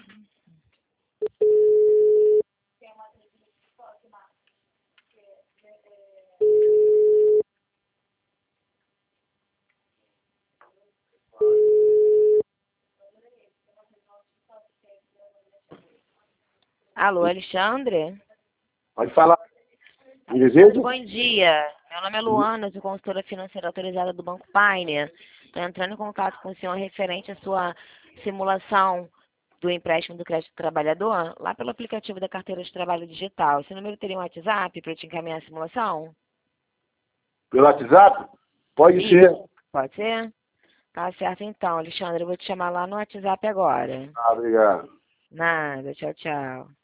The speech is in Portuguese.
Alô, Alexandre? Pode falar. Desejo? Bom dia. Meu nome é Luana, sou consultora financeira autorizada do Banco Pioneer. Estou entrando em contato com o senhor referente à sua simulação do empréstimo do crédito do trabalhador, lá pelo aplicativo da carteira de trabalho digital. Esse número teria um WhatsApp para eu te encaminhar a simulação? Pelo WhatsApp? Pode ser. Pode ser? Tá certo então, Alexandre. Eu vou te chamar lá no WhatsApp agora. Ah, obrigado. Nada. Tchau, tchau.